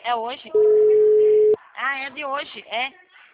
É hoje? Ah, é de hoje, é.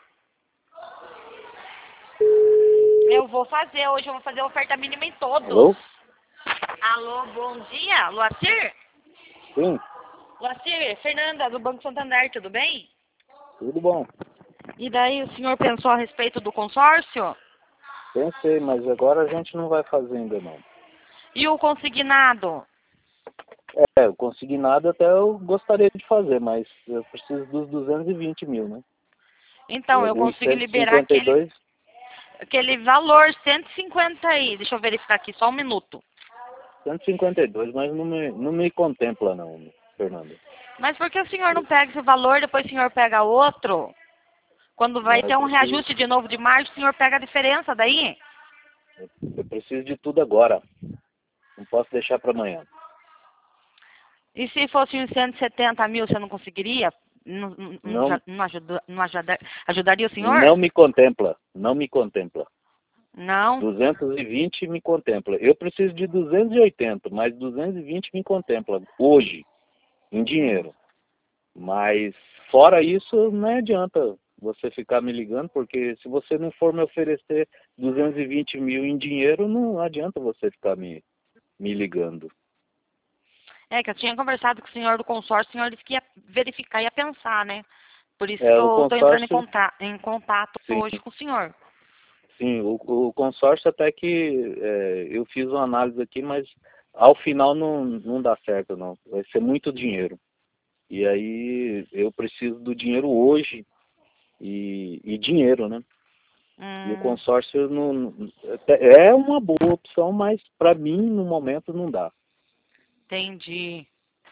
Eu vou fazer hoje, eu vou fazer oferta mínima em todos. Alô? Alô, bom dia, Luacir? Sim, Luacir, Fernanda, do Banco Santander, tudo bem? tudo bom. E daí, o senhor pensou a respeito do consórcio? Pensei, mas agora a gente não vai fazer ainda não. E o consignado? O consignado até eu gostaria de fazer, mas eu preciso dos 220 mil, né? Então, eu Os consigo liberar 152, aquele valor, 150 aí. Deixa eu verificar aqui, só um minuto. 152, mas não me contempla não, Fernanda. Mas por que o senhor não pega esse valor, depois o senhor pega outro? Quando vai Não, ter um reajuste de novo de março, o senhor pega a diferença daí? eu preciso de tudo agora. Não posso deixar para amanhã. E se fosse uns 170 mil, você não conseguiria? Não, Ajudaria o senhor? não me contempla, não me contempla. Não? 220 me contempla. Eu preciso de 280, mas 220 me contempla hoje, em dinheiro. Mas fora isso, não adianta você ficar me ligando, porque se você não for me oferecer 220 mil em dinheiro, não adianta você ficar me ligando. É que eu tinha conversado com o senhor do consórcio, o senhor disse que ia verificar, ia pensar, né? Por isso que O eu estou entrando consórcio, em contato sim, hoje com o senhor. sim, o consórcio até que eu fiz uma análise aqui, mas ao final não dá certo não, vai ser muito dinheiro. E aí eu preciso do dinheiro hoje e dinheiro, né? E o consórcio é uma boa opção, mas para mim no momento não dá. Entendi.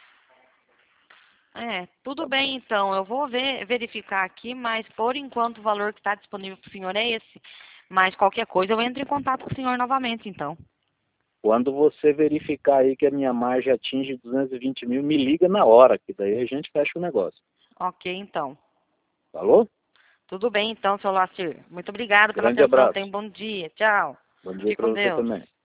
Tudo bem então. Eu vou verificar aqui, mas por enquanto o valor que está disponível para o senhor é esse. Mas qualquer coisa eu entro em contato com o senhor novamente, então. Quando você verificar aí que a minha margem atinge 220 mil, me liga na hora, que daí a gente fecha o negócio. Ok, então. Falou? Tudo bem então, seu Lacir. Muito obrigado pela Grande atenção. abraço. Tenha um bom dia. Tchau. Bom dia Fique para com você Deus. também.